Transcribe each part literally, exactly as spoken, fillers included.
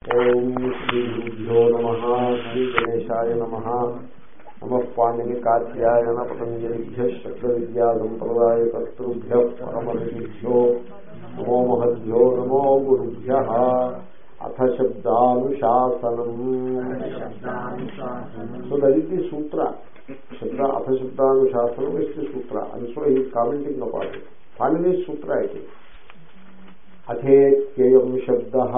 ఓం శ్రీ గురుభ్యో నమః. శ్రీ గణేశాయ నమః. నమః పాణినికాధ్యాయన పతంజలిభ్యః శబ్ద విద్యా సంప్రదాయ కర్తృభ్యః పరమర్షిభ్యో నమో మహద్భ్యో నమో గురుభ్యః. అథ శబ్దానుశాసనం. So that is the sutra. శబ్ద అథ శబ్దానుశాసనం is the sutra. And so he is commenting apart it. Panini sutra ఇది. అథేత్యయం శబ్దః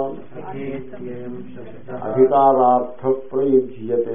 అధికారార్థ ప్రయుజ్యతే.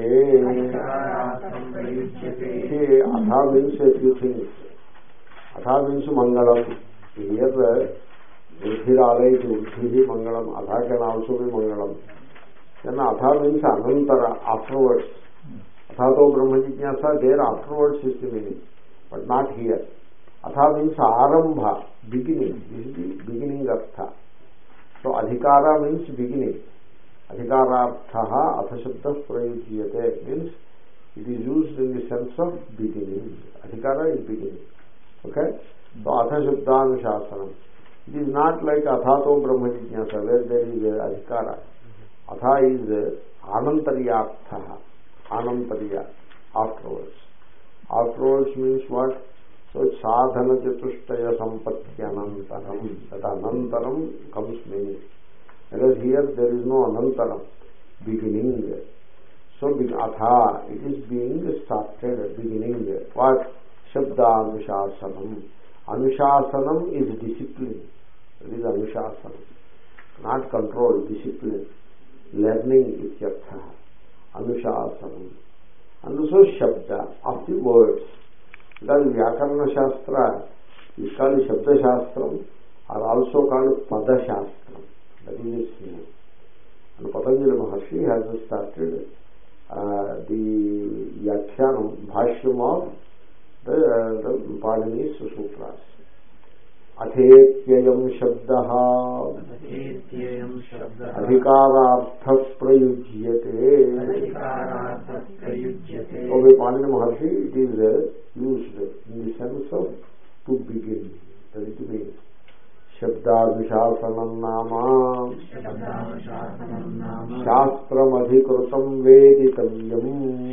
అథ మీన్స్ a few things. అథ మీన్స్ మంగళం. హియర్ వృద్ధిరాలయ వృద్ధి మంగళం. అథ కెన్ ఆల్సో బి మంగళం. దెన్ అథ మీన్స్ అనంతర, ఆఫ్టర్వర్డ్స్. అథాతో బ్రహ్మ జిజ్ఞాస, there afterwards is the meaning, but not here. అథ మీన్స్ ఆరంభ, beginning. This is the beginning అర్థ. సో అధికార మీన్స్ బిగినింగ్. అధికారార్థ అథ శబ్ద ప్రయుజ్యతే means it is used in the sense of beginning. అధికార ఇస్ బిగినింగ్. ఓకే. సో అథ శబ్దానుశాసనం. ఇట్ ఈస్ నాట్ లైక్ అథాతో బ్రహ్మ జిజ్ఞాస వేర్ దేర్ ఈజ్ అధికార. అథ ఈజ్ ఆనంతర్యార్థ. ఆనంతర్య, afterwards. Afterwards means what? So సాధన చతుష్టయ సంపత్తి అనంతరం. దట్ అనంతరం comes meaning. Because here there is no అనంతరం, బిగినింగ్. సో అథ it is being started, beginning. What? శబ్దానుశాసనం. అనుశాసనం is discipline. It is అనుశాసనం, నాట్ కంట్రోల్. డిసిప్లిన్, లెర్నింగ్ ఇత్యర్థ. అనుశాసనం. అండ్ సో శబ్ద ఆఫ్ ది వర్డ్స్. because వ్యాకరణ శాస్త్ర is called శబ్ద శాస్త్రం, ఆర్ ఆల్సో కాల్డ్ పద శాస్త్రం. That is its name. And Patanjali Maharshi has started the వ్యాఖ్యానం, భాష్యం ఆఫ్ ద పాణినీస్ సూత్రాస్. అథేత్యయం శబ్ద అధికారార్థ ప్రయుజ్యతే. Okay, Panini Maharshi it is used in the sense of to begin. That it means శబ్దానుశాసనం నామ శాస్త్రమధికృతం వేదితవ్యం.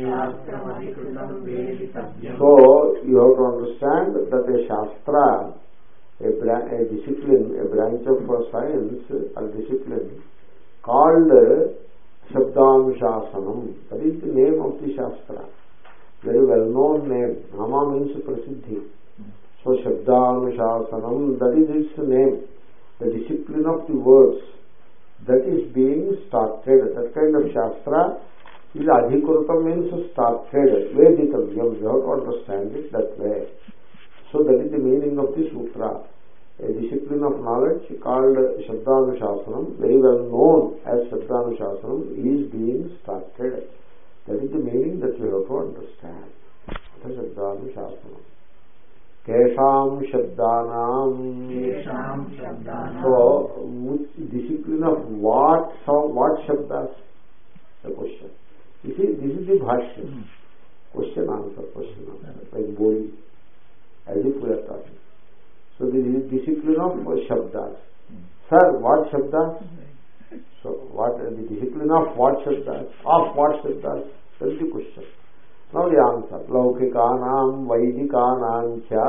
So you have to understand that a శాస్త్ర, A, bra- a discipline, a branch of science or discipline called Shabdanuशाsanam. That is the name of the Shastra. Very well known name. Nama means Prasiddhi. So Shabdanuशाsanam, that is its name. The discipline of the words that is being started. That kind of Shastra is Adhikrutam, means started. Veditavyam. You have to understand it that way. So that is the meaning of the sutra. A discipline of knowledge called Shabdanuशाsanam, very well known as Shabdanuशाsanam, is being started. That is the meaning that you have to understand. That is Shabdanuशाsanam. Kesham Shabdanam. So, discipline of what sound, what Shabdas? The question. You see, this is the bhashya. Question answer, question answer, like boy. As if we are talking. So this is discipline of Shabdas. Sir, what Shabdas? So what the discipline of what Shabdas? Of what Shabdas? That is the question. Now the answer. Laukikanam Vaidikanam cha.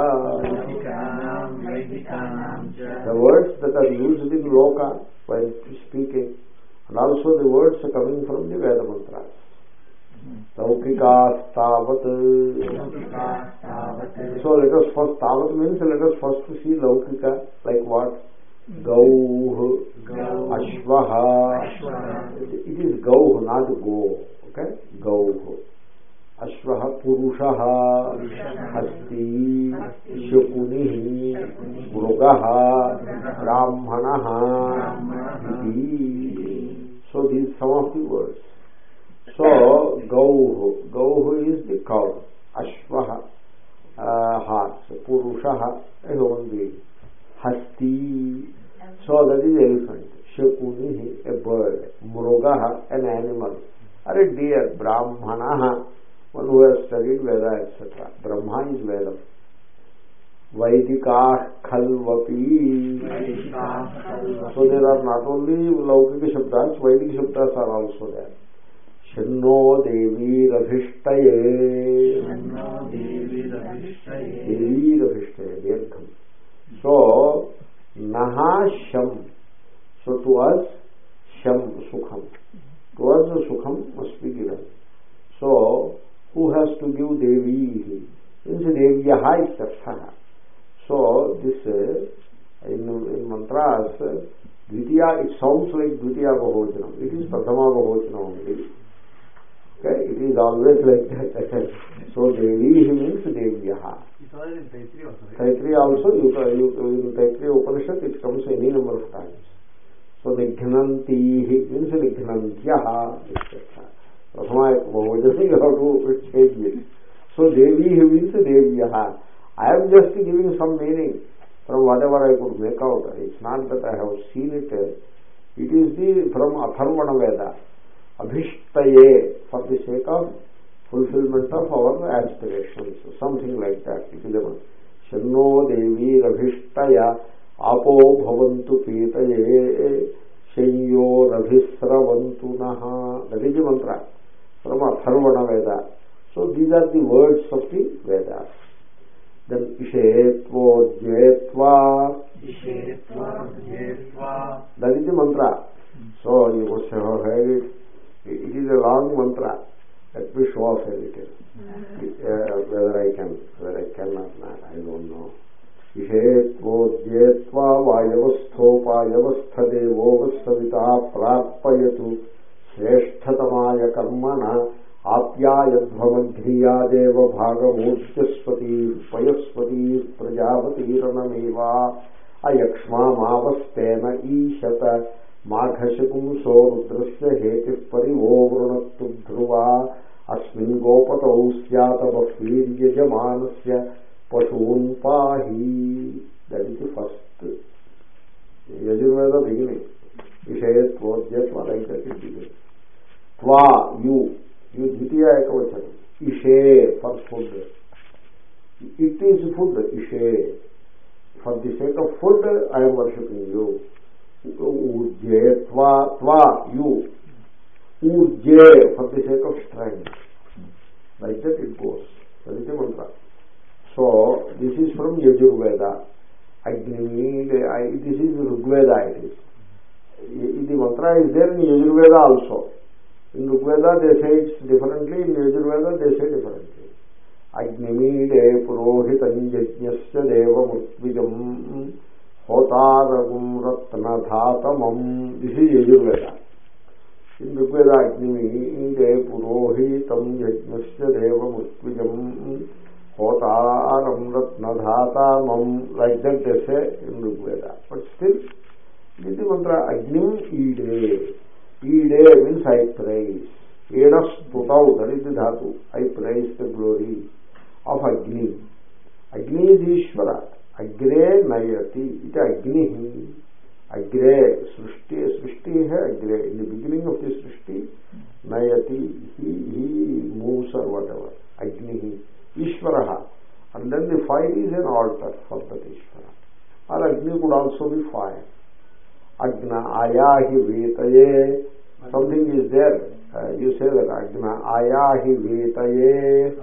The words that are used in Loka while speaking, and also the words are coming from the Veda mantras. Laukikastavat. So let us first, tavat means let us first see Laukika, like what? Gauh, Ashvaha. It is Gauh, not Go. Okay? Gauh. Ashvaha, Purushaha, Hasti, Shakunihi, Mrugaha, Brahmanaha. So these some of the words. So Gauh, Gauh is the cow. Ashvaha, uh, horse. Purushaha, a human being. Hasti, so that is elephant. Shakunihi, a bird. Mrugaha, an animal, or a deer. Brahmanaha, one who has studied Veda, et cetera. Brahma is Veda. Vaidika Khalvapi. So there are not only Laukika Shabdas, Vaidika Shabdas are also there. Shanno Devi Radhishtaye. Devi Radhishtaye. Dirgham. So, Naha Sham. So to us, Sham Sukham. To us, Sukham must be given. So, who has to give Devi? Means Devyaha is Tarthaha. So, this uh, in, in mantras, Dvitiya, it sounds like Dvitiya Bahojana. It is Prathama Bahojana only. Okay, it is always like that. So, Devi means Devyaha. It's always in Taittiriya also, right? Taittiriya also, you, you, in Taittiriya Upanishad, it comes any number of times. So, Nighnanti means Nighnantyaha, et cetera. Prathama Bahojana, you have to change it. So, Devi means Devyaha. I am just giving some meaning from whatever I could make out. It's not that I have seen it. It is the from Atharvana Veda. Abhishtaye, for the sake of fulfillment of our aspirations. Something like that. It is a Shanno Devi Rabhishtaya Apo Bhavantu Petaye Shanyo Rabhisravantu Naha. That is the mantra from Atharvana Veda. So these are the words of the Vedas. Then Ishetvo Jetva. That is the mantra. So you must have heard it. It is a long mantra. Let me show off a little. Uh, whether I can, whether I can or not, I don't know. Ishetvo Jetva Vayavastho Payavastha Devo Vasavita Prapayatu Shreshtatamaya Karmana Apyayadvamagriya Deva Bhagamurtyasvati Payasvati Prajapati Ranameva Ayakshma Mavastena Ishata Maghashapumso Rudrasya Hetif Parivo Vrunattu Dhruva Asmin Gopatau Syata Bhakvir Yajamanasya Pashun Pahi. That is the first Yajurveda beginning. Ishayat Vodjatva, like that is beginning. Tva, you. You Dvitiya Ekavachanam. Ishe, for food. It is food, Ishe. For the sake of food, I am worshipping you. Ujje, Tva, Tva, you. Ujje, for the sake of strength. Like that it goes. That is the mantra. So, this is from Yajurveda. Agni, this is Rigveda it is. The mantra is there in Yajurveda also. In Rigveda they say it's differently, in Yajurveda they say differently. Agnimide purohitam yajñasya deva murtvijam hotaragum ratnadhatamam. This is Yajurveda. In Rigveda Agnimide purohitam yajñasya deva murtvijam hotaram ratnadhatamam. Like that they say in Rigveda. But still, this is the mantra Agnim Ide. Ide means I praise. Edas putau, that is the dhatu. I praise the glory of Agni. Agni is Ishvara. Agre Nayati. It is Agni. Agre Srishti. Srishti hai Agre. In the beginning of the Srishti, Nayati. He, he moves or whatever. Agni. Ishvaraha. And then the fire is an altar for that Ishvara. Or Agni could also be fire. Agna ayahi vetaye. Something is there. Uh, you say that Agna ayahi vetaye.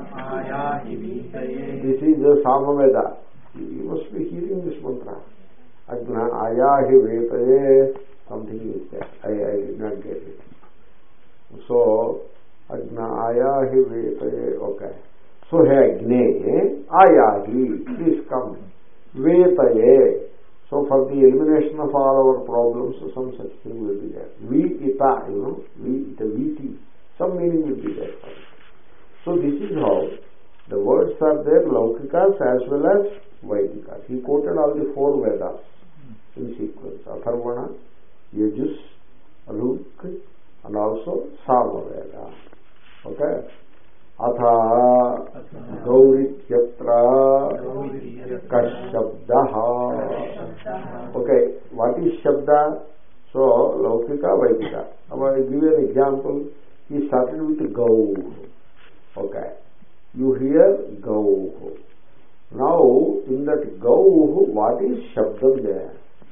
This is the Samaveda. You must be hearing this mantra. Agna ayahi vetaye. Something is there. I, I did not get it. So, Agna ayahi vetaye. Okay. So, hey Agne ayahi. Please come. Vetaye. So for the elimination of all our problems, some such thing will be there. Vi-ita, you know, vi-ita, viti, some meaning will be there. So this is how the words are there, Laukikas as well as Vaidikas. He quoted all the four Vedas in sequence. Atharvana, Yajus, Ruk, and also Samaveda. Okay? Atha Gaurityatra Kashabdaha. Okay, what is Shabda? So, Laukika, Vaidika. I will give you an example. He started with Gau. Okay. You hear Gau. Now, in that gau, what is shabdam there?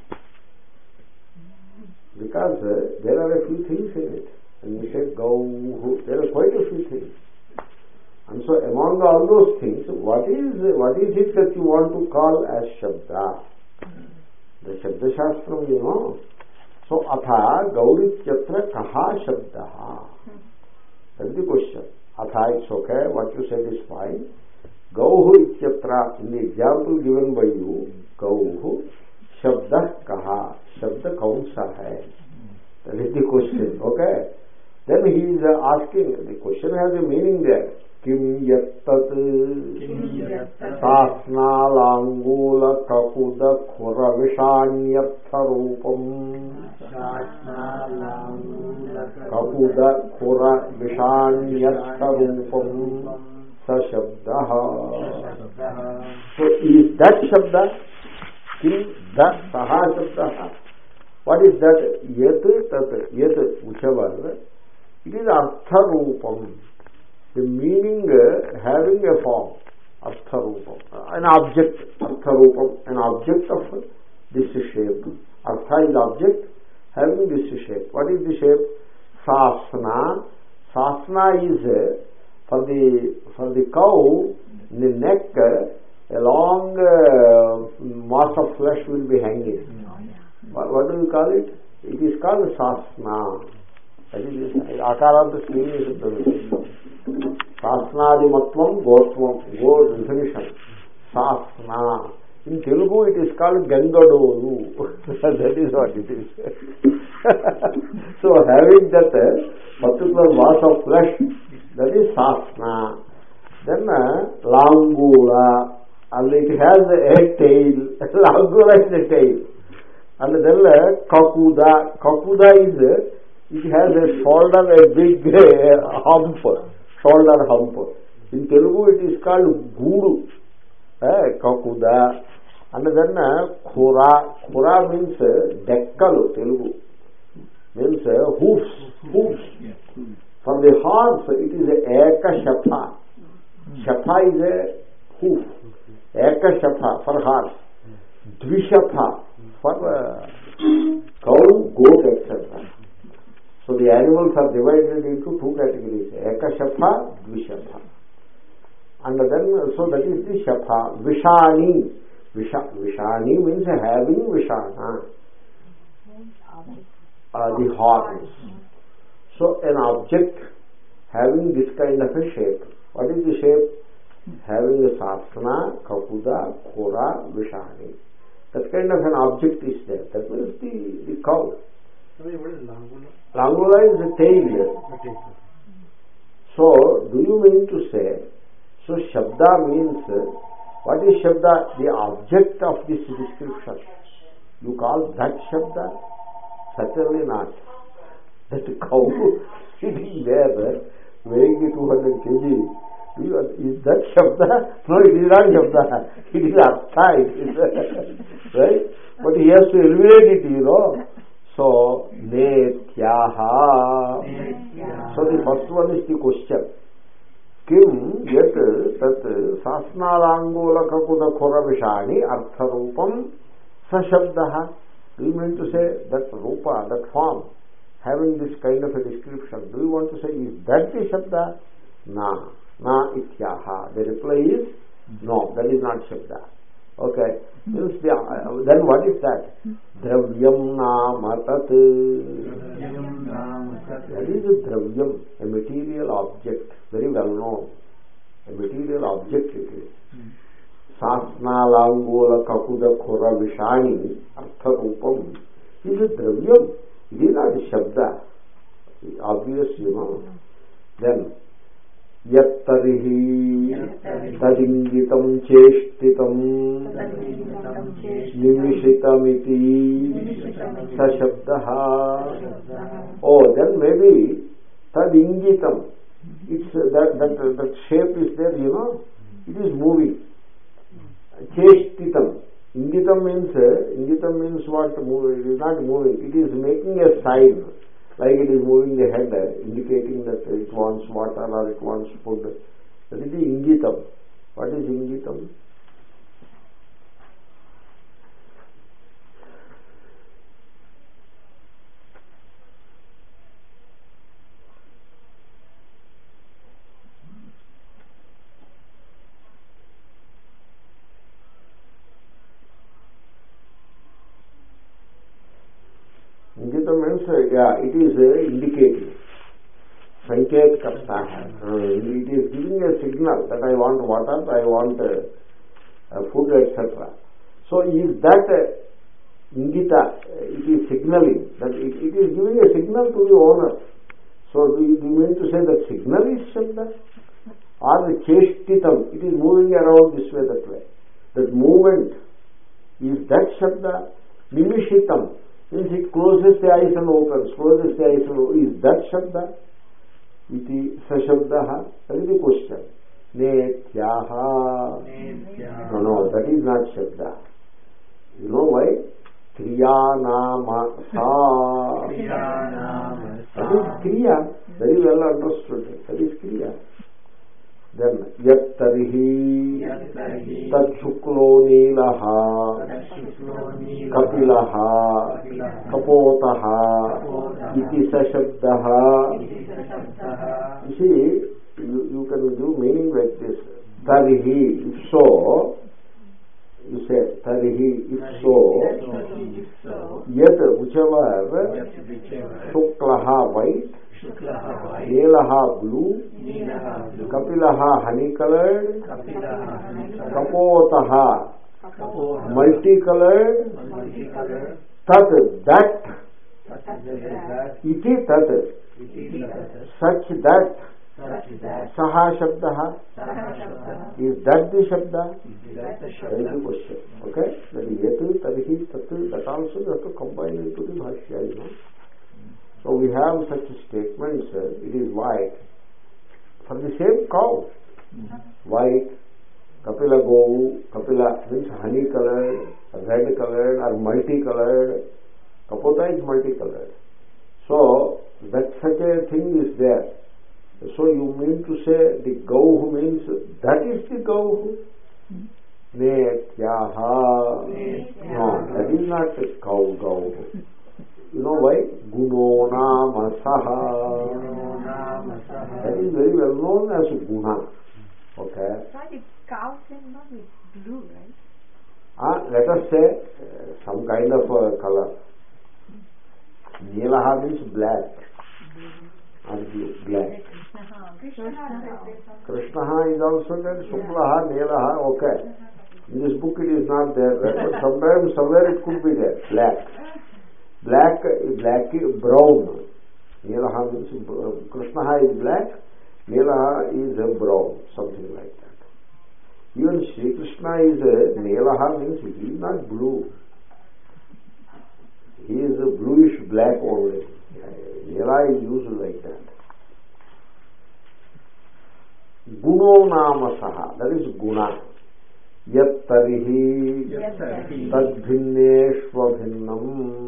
Because uh, there are a few things in it. When we say gau, there are quite a few things. And so among all those things, what is what is it that you want to call as shabda? The Shabda Shastram, you know. So, atha gaurityatra kaha shabdaha? That is the question. Atha, it's okay, what you said is fine. Gauhu ityatra, in the example given by you, gauhu, shabda kaha, shabda kaunsa hai. That is the question, okay. Then he is asking, the question has a meaning there. Kim yattat sasna langula kakuda khura vishanyartha rupam kakuda khura vishanyartha rupam sa shabdaha. So is that shabda? Kim that saha shabdaha? What is that? Yat tat yat whichever, it is artha rupam. The meaning uh, having a form, artha rupam, an object, artha rupam, an object of this shape. Artha is object having this shape. What is the shape? Sasna. Sasna is uh, for the for the cow, in the neck, uh, a long uh, mass of flesh will be hanging. What, what do you call it? It is called sasna. That is akaranta sneeze. Sasnadimatvam gotvam, go definition. Sasna. In Telugu it is called Gangadoru. That is what it is. So having that particular mass of flesh, that is Sasna. Then uh, Langula, and it has a tail. Langula is a tail. And then uh, Kakuda. Kakuda is, uh, it has a shoulder, a big uh, hump. Shoulder hump. In Telugu it is called Guru, eh, Kakuda. And then uh, Khura. Khura means uh, Dekkal, Telugu. Means uh, hoofs. Hoofs. For the horse it is a Eka Shatha. Shatha is a hoof. Eka Shatha for horse. Dvishatha for uh, cow, goat, et cetera. So the animals are divided into two categories, Ekashatha, Dvishatha. And then, so that is the Shatha. Vishani. Visha, Vishani means having Vishana. Uh, the horns. So an object having this kind of a shape. What is the shape? Having a Sasana, Kakuda, Khura, Vishani. That kind of an object is there. That means the, the cow. What is Langula? Langula is the tail. So, do you mean to say, so Shabda means, what is Shabda? The object of this description. You call that Shabda? Certainly not. That cow sitting there, weighing two hundred kilograms, is that Shabda? No, it is not Shabda. It is Artha. Right? But he has to eliminate it, you know. So, netyaha. So the first one is the question. Kim yet tat sasnalangula kakuda khora vishani artha rupam sashabdaha. Do you mean to say that rupa, that form, having this kind of a description, do you want to say, is that the shabda? Na. Na ityaha. The reply is, no, that is not shabda. Okay. Means the, uh, then what is that? Dravyam namatat. That is a dravyam, a material object, very well known. A material object it is. Sasna langula kakuda khura vishani artha rupam is a dravyam. It is not a shabda. Obvious, you know. Then yattarihi tadingitam cheshtitam nimishitamiti sashabdaha. Oh, then maybe tadingitam, it's uh, that, that that shape is there, you know, it is moving. Cheshtitam, ingitam means uh, ingitam means what? It is not moving, it is making a sign, like it is moving the head, uh, indicating that it wants water or it wants food. That is the ingitam. What is ingitam? means, uh, yeah, it is uh, indicating. Sanket karta. Uh, it is giving a signal that I want water, I want uh, uh, food, et cetera. So is that uh, ingita, uh, it is signaling, that it, it is giving a signal to the owner. So do you, do you mean to say that signal is shabda? Or the cheshtitam, it is moving around this way, that way. That movement, is that shabda? Nimishitam, means it closes the eyes and opens, closes the eyes and opens. Is that shabda? Iti sashabdaha. That is the question. Netyaha. No, no, that is not shabda. You know why? Kriyanama sa. That is kriya. Very well understood. That is kriya. Then yat tarihi tat shuklo neelaha kapilaha kapotaha iti sashabdaha. You see, you, you can do meaning like this. Tarihi, if so, you say tarihi, if so, yat, whichever, shuklaha, white, neelaha, blue, kapilaha, honey colored, kapotaha, multicolored, tat, that, iti tat, such that, saha shabdaha, is that the shabda? That is the question. Okay? That is yetu, tarihi, tatu, that also you have to combine into the bhashya, you know. So we have such statements, uh, it is white, for the same cow. White, kapila govu, kapila means honey colored, red colored or multicolored. Kapota is multicolored. So that such a thing is there. So you mean to say the gauhu means that is the gauhu? Netyaha. No, that is not the cow gauhu. You know why? Gunona masaha. That is very well known as guna. Okay. Why the cow cannot be blue, right? Ah, let us say uh, some kind of uh, color. Neelaha means black. Or blue, black. Krishnaha is also there. Shuklaha, Neelaha, okay. In this book it is not there. But sometimes somewhere it could be there. Black. Black, black, brown. Neelaha means uh, Krishnaha is black. Neelaha is uh, brown. Something like that. Even Sri Krishna is uh, Neelaha means he is not blue. He is a bluish black only. Neela is used like that. Guno namasaha, that is guna. Yat tarihi tad bhinneshva bhinnam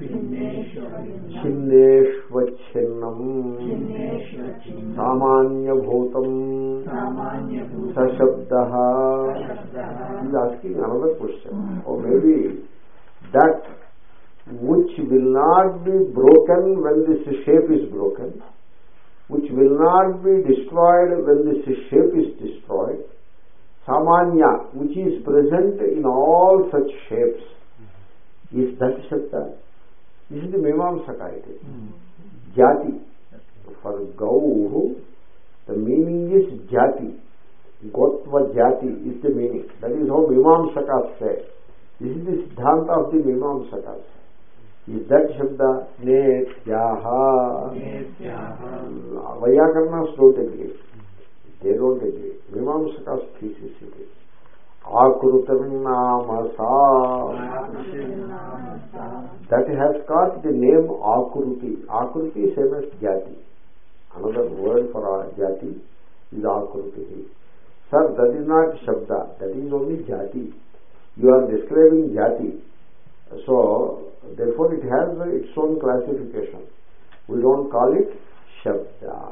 chinneshva chinnam samanya bhutam sashabdaha. He is asking another question. Or maybe that which will not be broken when this shape is broken, which will not be destroyed when this shape is destroyed, samanya, which is present in all such shapes, is that shabda. This is the Mimamsaka. It is jati. For gauhu, the meaning is jati. Gotva jati is the meaning. That is how Mimamsakas say. This is the siddhanta of the Mimamsakas. Is that shabda? Netyaha. Vyakarnas don't agree. They don't agree. Mimamsaka's thesis it is. Akrutam namasa. That has got the name Akruti. Akruti same as Jati. Another word for Jati is Akruti. Sir, that is not shabda. That is only Jati. You are describing Jati. So, therefore it has its own classification. We don't call it Shabda.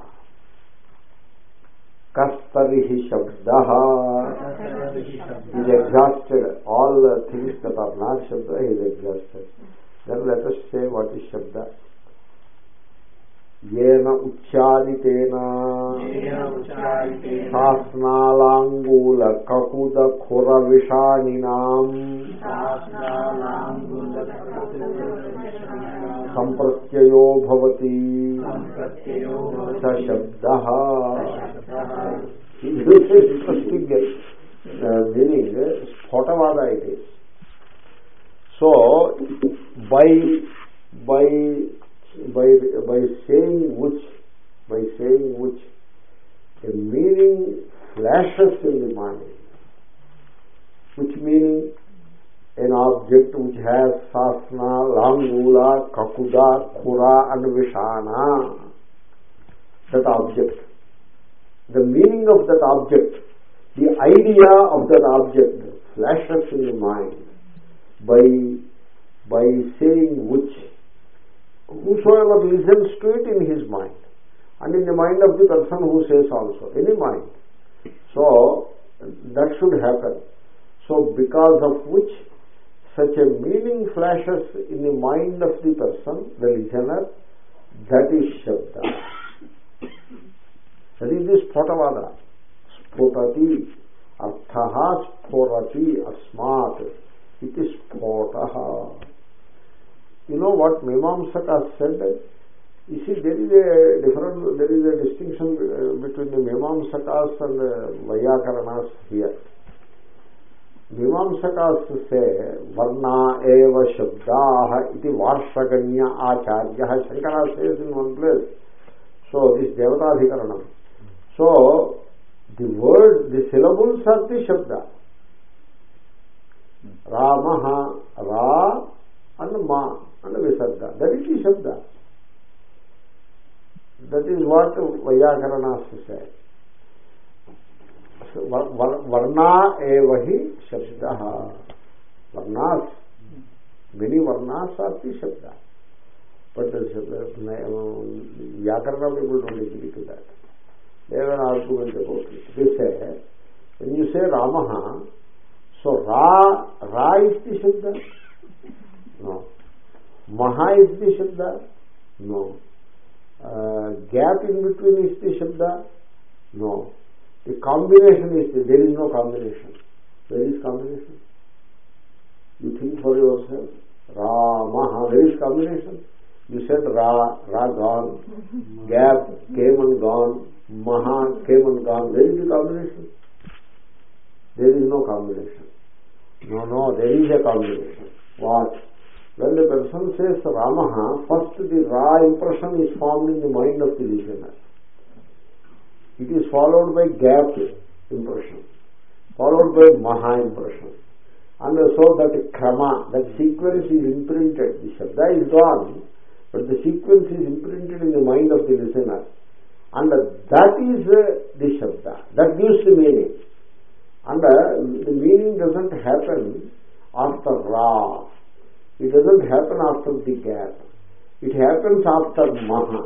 Kastarihi Shabdaha. He is exhausted. All the things that are not Shabda, he is exhausted. Then let us say what is Shabda. Yena uchaditena sasnalangula kakuda khura vishaninam సంప్రత్యయో భవతి స శబ్దః. Interesting meaning, స్ఫోటవాద it is. So by by by by saying which by saying which a meaning flashes in the mind. Which meaning? An object which has sasna, langula, kakuda, kura and vishana. That object. The meaning of that object, the idea of that object flashes in the mind by, by saying which. Whosoever listens to it in his mind. And in the mind of the person who says also, any mind. So, that should happen. So, because of which such a meaning flashes in the mind of the person, the listener, that is Shabda. That is the Spotavada. Spotati, Arthaha Sporati, Asmat. It is Spotaha. You know what Mimamsaka said? You see, there is a different, there is a distinction between the Mimamsakas and the Vayakaranas here. Mimamsakas say, Varna eva shabdaha iti varshaganya acharya. Shankara says in one place. So, this Devatadhikaranam. So, the word, the syllables are the shabda. Ramaha, Ra and Ma and Visarga. That is the shabda. That is what Vayakaranas say. Varna evahi shabdaha. Varnas, many varnas are the shabda. But the Vyakarana people don't agree to that. They have an argument about it. They say, when you say Ramaha, so Ra, Ra is the shabda? No. Maha is the shabda? No. Uh, gap in between is the shabda? No. The combination is the, there is no combination. There is combination. You think for yourself. Ramaha, there is combination. You said Ra, Ra gone. Gap came and gone. Maha came and gone. There is the combination. There is no combination. No, no, there is a combination. What? When the person says Ramaha, first the Ra impression is formed in the mind of the listener. It is followed by gap impression, followed by Maha impression. And so that krama, that sequence is imprinted. The Shabda is gone, but the sequence is imprinted in the mind of the listener. And that is the Shabda. That gives the meaning. And the meaning doesn't happen after Ra. It doesn't happen after the gap. It happens after Maha.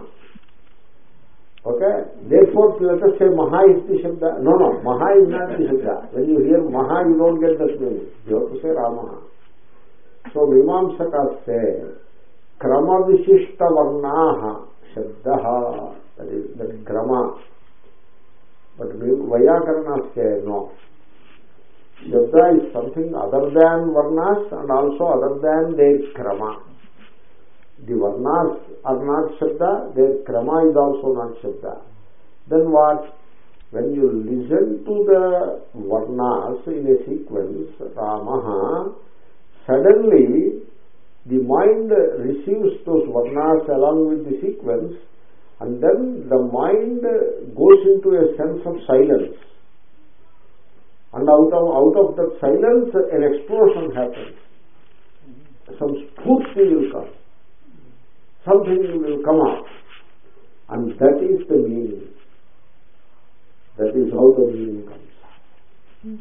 Okay? Therefore, let us say Maha is the Shabda. No, no, Maha is not the Shabda. When you hear Maha, you don't get that meaning. You have to say Ramaha. So, Mimamsakas say, Krama Vishishta Varnaha Shabdaha. That is, that is Krama. But Vayakaranas say, no. Shabda is something other than Varnas and also other than their Krama. The Varnas are not Shabda, their Krama is also not Shabda. Then what? When you listen to the Varnas in a sequence, Ramaha, suddenly the mind receives those Varnas along with the sequence, and then the mind goes into a sense of silence. And out of, out of that silence, an explosion happens. Some spurti will come. Something will come out. And that is the meaning. That is how the meaning comes. Mm.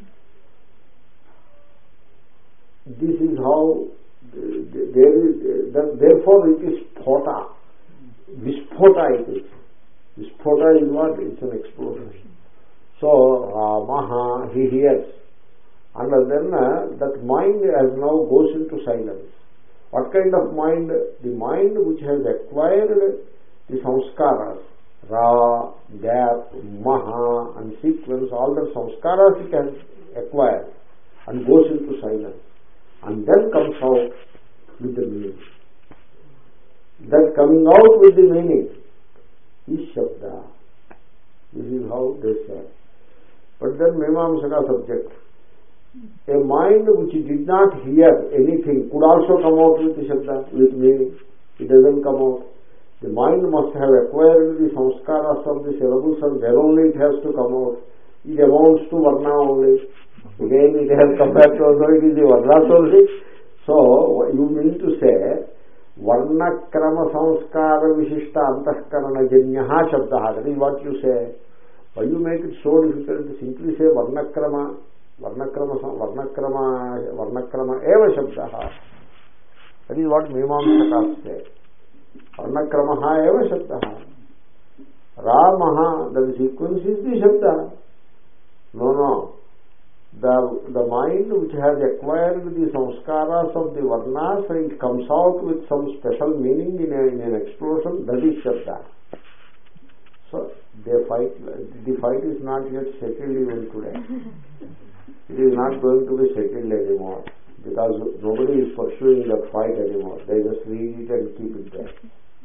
This is how, there is, therefore it is phota. Visphota it is. Visphota is what? It's an explosion. So, Ramaha, he hears. And then uh, that mind as now goes into silence. What kind of mind? The mind which has acquired the samskaras, Ra, Gap, Maha and sequence, all the samskaras it has acquired and goes into silence. And then comes out with the meaning. That coming out with the meaning is Shabda. This is how they say. But then Mimamsaka subject. A mind which did not hear anything could also come out with Shabda, with meaning. It doesn't come out. The mind must have acquired the samskaras of the syllables and then only it has to come out. It amounts to Varna only. Again it has come back to also it is the Varnas only. So you mean to say Varna krama samskara vishishta antahkarana janyaha shabdaha. That is what you say. Why you make it so difficult to simply say Varna krama, Varna krama, Varna krama, Varna krama eva shabdaha. That is what Mimamsakas say. Varna kramaha eva shabdaha. Ramaha, the sequence is the shabda. No, no. The, the mind which has acquired the samskaras of the varnas, it comes out with some special meaning in, a, in an explosion, that is Shabda. So, they fight, the fight is not yet settled even today. It is not going to be settled anymore, because nobody is pursuing that fight anymore. They just read it and keep it there.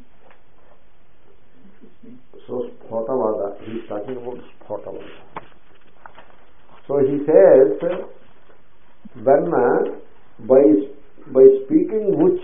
So, Spotavada, he is talking about Spotavada. So he says, when by, by speaking which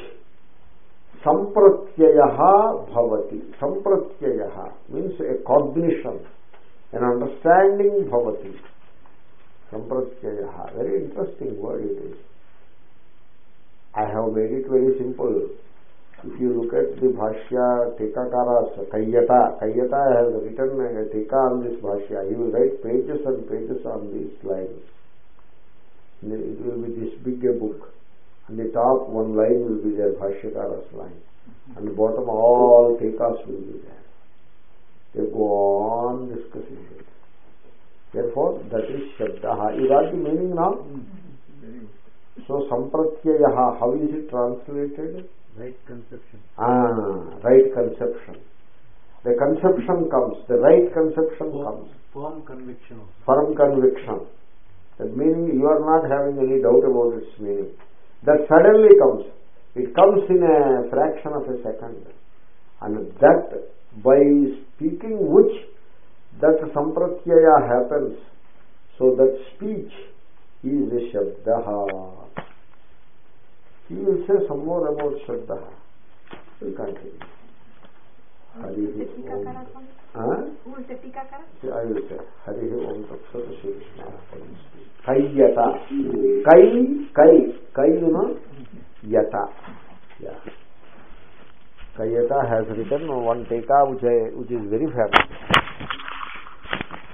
sampratyayaha bhavati. Sampratyayaha means a cognition, an understanding bhavati. Sampratyayaha. Very interesting word it is. I have made it very simple. If you look at the Bhashya Tikakaras, Kayyata, Kayyata has written a Tika on this Bhashya. He will write pages and pages on these lines. It will be this big a book. On the top one line will be there, Bhashyakara's line. On the bottom all Tikas will be there. They go on discussing it. Therefore, that is Shabdaha. You got the meaning now? So, Sampratyayaha, how is it translated? Right conception. Ah, right conception. The conception comes, the right conception firm, comes. Firm conviction. Firm conviction. That meaning you are not having any doubt about its meaning. That suddenly comes. It comes in a fraction of a second. And that, by speaking which, that sampratyaya happens. So that speech is the Shabdaha. He will say some more about Shraddha. We'll continue. Hari Om. Who is the Tikakara? I will say. Hari Om Tatsat Shri Krishna. Kayyata. Kai, Kai. Kai, you know? Yata. Yeah. Kayyata has written one Teka which, I, which is very famous.